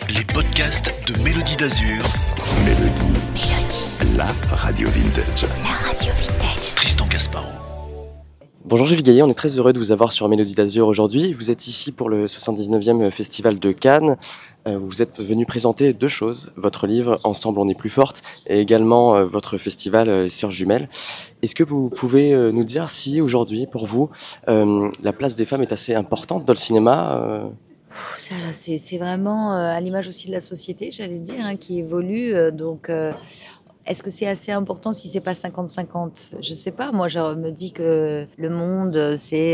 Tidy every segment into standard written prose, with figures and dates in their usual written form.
Les podcasts de Mélodie d'Azur. Mélodie. La radio vintage. Tristan Gasparo. Bonjour Julie Gaillet, on est très heureux de vous avoir sur Mélodie d'Azur aujourd'hui. Vous êtes ici pour le 79e Festival de Cannes. Vous êtes venu présenter deux choses, votre livre Ensemble on est plus fortes et également votre festival Les Sœurs Jumelles. Est-ce que vous pouvez nous dire si aujourd'hui, pour vous, la place des femmes est assez importante dans le cinéma Ça, là, c'est vraiment à l'image aussi de la société, j'allais dire, hein, qui évolue. Est-ce que c'est assez important si c'est pas 50-50? Je sais pas. Moi, je me dis que le monde,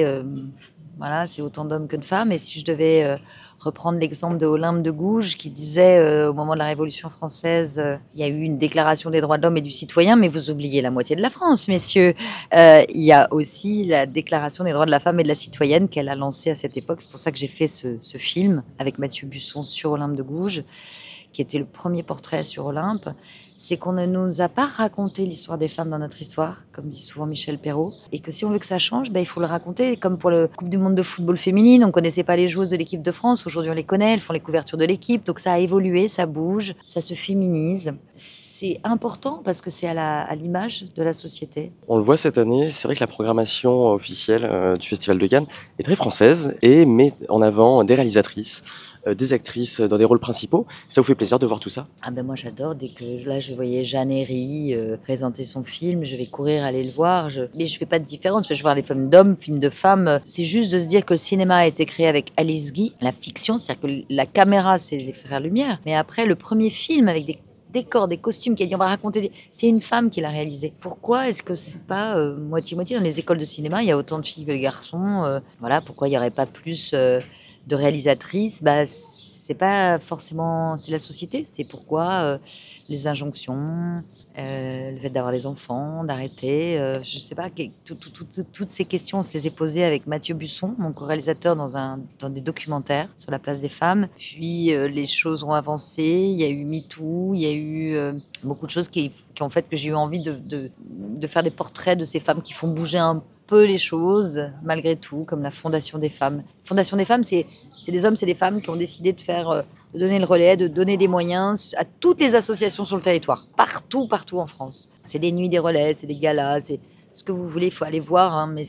c'est autant d'hommes que de femmes. Et si je devais reprendre l'exemple de Olympe de Gouges, qui disait au moment de la Révolution française, il y a eu une déclaration des droits de l'homme et du citoyen, mais vous oubliez la moitié de la France, messieurs. Il y a aussi la déclaration des droits de la femme et de la citoyenne qu'elle a lancée à cette époque. C'est pour ça que j'ai fait ce film avec Mathieu Busson sur Olympe de Gouges, qui était le premier portrait sur Olympe. C'est qu'on ne nous a pas raconté l'histoire des femmes dans notre histoire, comme dit souvent Michel Perrault, et que si on veut que ça change, il faut le raconter. Comme pour la Coupe du Monde de football féminine, on ne connaissait pas les joueuses de l'équipe de France, aujourd'hui on les connaît, elles font les couvertures de l'équipe, donc ça a évolué, ça bouge, ça se féminise. C'est important parce que c'est à l'image de la société. On le voit cette année, c'est vrai que la programmation officielle du Festival de Cannes est très française et met en avant des réalisatrices, des actrices dans des rôles principaux. Ça vous fait plaisir de voir tout ça ? Moi j'adore, dès que là je voyais Jeanne Herry présenter son film, je vais courir aller le voir, mais je fais pas de différence, je vais voir les films d'hommes, films de femmes. C'est juste de se dire que le cinéma a été créé avec Alice Guy, la fiction, c'est-à-dire que la caméra c'est les frères Lumière, mais après le premier film avec des décors, des costumes, qui a dit on va raconter, c'est une femme qui l'a réalisé. Pourquoi est-ce que c'est pas moitié-moitié? Dans les écoles de cinéma, il y a autant de filles que de garçons. Pourquoi il n'y aurait pas plus de réalisatrices? C'est pas forcément, c'est la société, c'est pourquoi les injonctions, le fait d'avoir des enfants, d'arrêter, je sais pas, toutes ces questions, on se les est posées avec Mathieu Busson, mon co-réalisateur, dans des documentaires sur la place des femmes. Puis les choses ont avancé, il y a eu MeToo, il y a eu beaucoup de choses qui ont fait que j'ai eu envie de faire des portraits de ces femmes qui font bouger un peu les choses, malgré tout, comme la Fondation des femmes. Fondation des femmes, c'est des hommes, c'est des femmes qui ont décidé de donner le relais, de donner des moyens à toutes les associations sur le territoire, partout en France. C'est des nuits des relais, c'est des galas, c'est ce que vous voulez, il faut aller voir, mais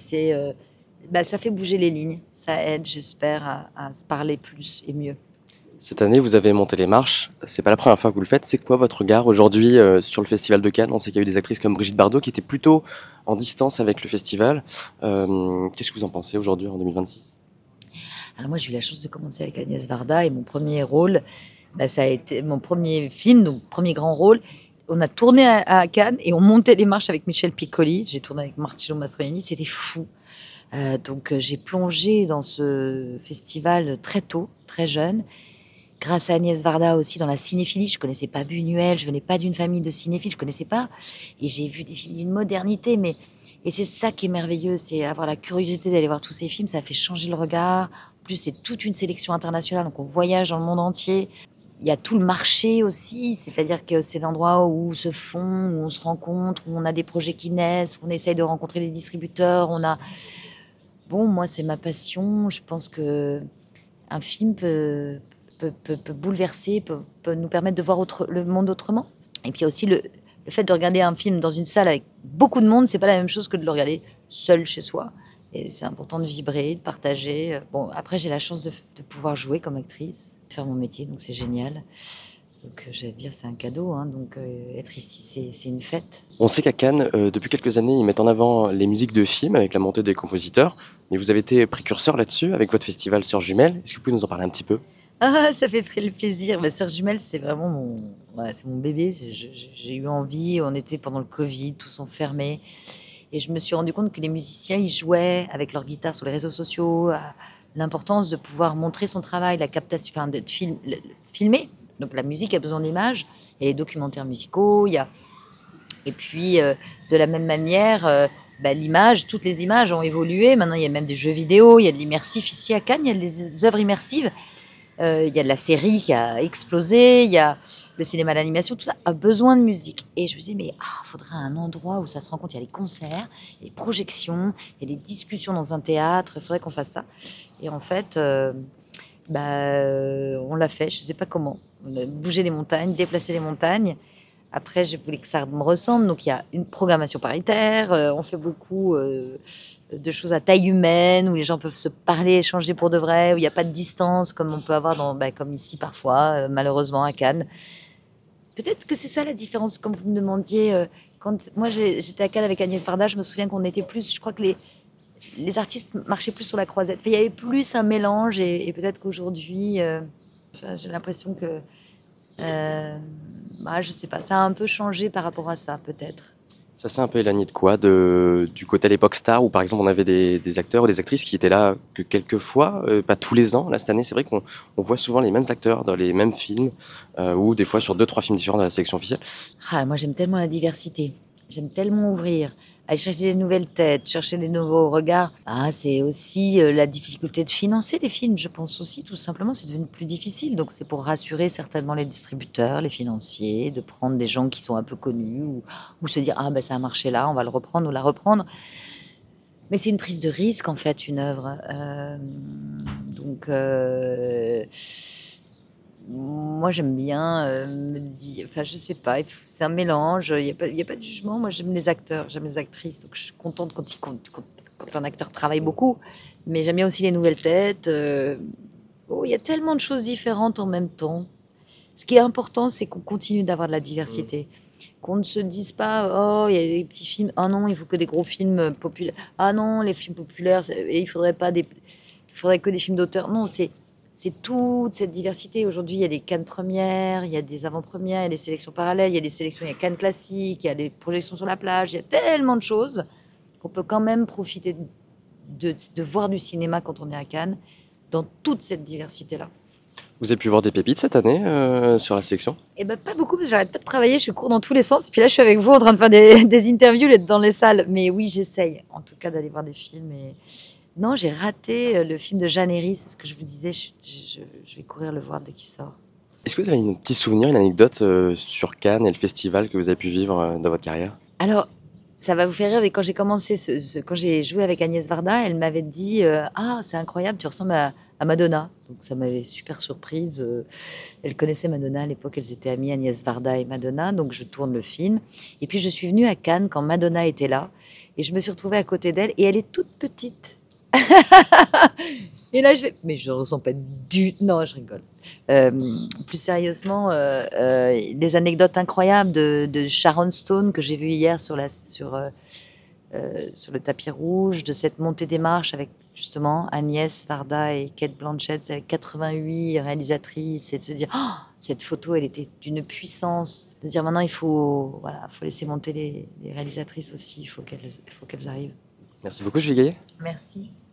ça fait bouger les lignes, ça aide, j'espère, à se parler plus et mieux. Cette année, vous avez monté les marches. C'est pas la première fois que vous le faites. C'est quoi votre regard aujourd'hui sur le Festival de Cannes? On sait qu'il y a eu des actrices comme Brigitte Bardot qui étaient plutôt en distance avec le festival. Qu'est-ce que vous en pensez aujourd'hui en 2026? Alors moi, j'ai eu la chance de commencer avec Agnès Varda et mon premier rôle, ça a été mon premier film, donc premier grand rôle. On a tourné à Cannes et on montait les marches avec Michel Piccoli. J'ai tourné avec Marcello Mastroianni, c'était fou. J'ai plongé dans ce festival très tôt, très jeune. Grâce à Agnès Varda aussi dans la cinéphilie, je connaissais pas Buñuel, je venais pas d'une famille de cinéphiles, je connaissais pas, et j'ai vu des films d'une modernité, et c'est ça qui est merveilleux, c'est avoir la curiosité d'aller voir tous ces films, ça fait changer le regard. En plus, c'est toute une sélection internationale, donc on voyage dans le monde entier. Il y a tout le marché aussi, c'est-à-dire que c'est l'endroit où se font, où on se rencontre, où on a des projets qui naissent, où on essaye de rencontrer des distributeurs. Moi, c'est ma passion. Je pense que un film peut bouleverser, peut nous permettre de voir le monde autrement. Et puis il y a aussi le fait de regarder un film dans une salle avec beaucoup de monde, c'est pas la même chose que de le regarder seul chez soi. Et c'est important de vibrer, de partager. Après, j'ai la chance de pouvoir jouer comme actrice, de faire mon métier, donc c'est génial. Donc, j'allais dire, c'est un cadeau. Donc, être ici, c'est une fête. On sait qu'à Cannes, depuis quelques années, ils mettent en avant les musiques de films avec la montée des compositeurs. Mais vous avez été précurseur là-dessus avec votre festival Sœurs Jumelles. Est-ce que vous pouvez nous en parler un petit peu ? Ça fait très plaisir. Sœurs Jumelles, c'est vraiment c'est mon bébé. J'ai eu envie. On était pendant le Covid, tous enfermés. Et je me suis rendu compte que les musiciens, ils jouaient avec leur guitare sur les réseaux sociaux. L'importance de pouvoir montrer son travail, la captation, d'être filmé. Donc la musique a besoin d'images. Il y a les documentaires musicaux. Et puis, de la même manière, l'image, toutes les images ont évolué. Maintenant, il y a même des jeux vidéo. Il y a de l'immersif ici à Cannes. Il y a des œuvres immersives. Il y a de la série qui a explosé, il y a le cinéma d'animation, tout ça a besoin de musique. Et je me suis dit, il faudrait un endroit où ça se rencontre. Il y a les concerts, les projections, il y a des discussions dans un théâtre, il faudrait qu'on fasse ça. Et en fait, on l'a fait, je ne sais pas comment. On a bougé les montagnes, déplacé les montagnes. Après, je voulais que ça me ressemble. Donc, il y a une programmation paritaire. On fait beaucoup de choses à taille humaine, où les gens peuvent se parler, échanger pour de vrai, où il n'y a pas de distance, comme on peut avoir comme ici parfois, malheureusement à Cannes. Peut-être que c'est ça la différence, comme vous me demandiez. Quand moi, j'étais à Cannes avec Agnès Varda, je me souviens qu'on était plus... Je crois que les artistes marchaient plus sur la croisette. Enfin, il y avait plus un mélange. Et peut-être qu'aujourd'hui, j'ai l'impression que... je sais pas, ça a un peu changé par rapport à ça, peut-être. Ça s'est un peu éloigné de quoi? Du côté à l'époque star, où par exemple on avait des acteurs ou des actrices qui étaient là que quelques fois, pas tous les ans. Là, cette année, c'est vrai qu'on voit souvent les mêmes acteurs dans les mêmes films, ou des fois sur 2-3 films différents dans la sélection officielle. Moi, j'aime tellement la diversité. J'aime tellement ouvrir, aller chercher des nouvelles têtes, chercher des nouveaux regards. C'est aussi la difficulté de financer les films, je pense aussi, tout simplement. C'est devenu plus difficile. Donc, c'est pour rassurer certainement les distributeurs, les financiers, de prendre des gens qui sont un peu connus ou se dire ça a marché là, on va le reprendre ou la reprendre. Mais c'est une prise de risque, en fait, une œuvre. Moi, j'aime bien me dire... Enfin, je sais pas, c'est un mélange. Il y a pas de jugement. Moi, j'aime les acteurs, j'aime les actrices. Donc, je suis contente quand un acteur travaille beaucoup. Mais j'aime bien aussi les nouvelles têtes. Il y a tellement de choses différentes en même temps. Ce qui est important, c'est qu'on continue d'avoir de la diversité. Qu'on ne se dise pas, il y a des petits films. Ah non, il faut que des gros films populaires. Ah non, les films populaires, il faudrait que des films d'auteur. Non, c'est toute cette diversité. Aujourd'hui, il y a des Cannes premières, il y a des avant-premières, il y a des sélections parallèles, il y a des sélections, il y a Cannes classiques, il y a des projections sur la plage. Il y a tellement de choses qu'on peut quand même profiter de voir du cinéma quand on est à Cannes, dans toute cette diversité-là. Vous avez pu voir des pépites cette année sur la sélection? Pas beaucoup, parce que j'arrête pas de travailler, je cours dans tous les sens. Et puis là, je suis avec vous en train de faire des interviews dans les salles. Mais oui, j'essaye, en tout cas, d'aller voir des films. Non, j'ai raté le film de Jeanne Herry, c'est ce que je vous disais. Je vais courir le voir dès qu'il sort. Est-ce que vous avez un petit souvenir, une anecdote sur Cannes et le festival que vous avez pu vivre dans votre carrière? Alors, ça va vous faire rire, mais quand j'ai commencé, quand j'ai joué avec Agnès Varda, elle m'avait dit c'est incroyable, tu ressembles à Madonna. Donc ça m'avait super surprise. Elle connaissait Madonna à l'époque, elles étaient amies, Agnès Varda et Madonna. Donc je tourne le film. Et puis je suis venue à Cannes quand Madonna était là. Et je me suis retrouvée à côté d'elle. Et elle est toute petite. Et là, mais je ne ressens pas du... Non, je rigole. Plus sérieusement, des anecdotes incroyables de Sharon Stone que j'ai vu hier sur le tapis rouge, de cette montée des marches avec justement Agnès Varda et Cate Blanchett, avec 88 réalisatrices, et de se dire cette photo, elle était d'une puissance, de dire maintenant il faut laisser monter les réalisatrices aussi, il faut qu'elles arrivent. Merci beaucoup, Julie Gaillet. Merci.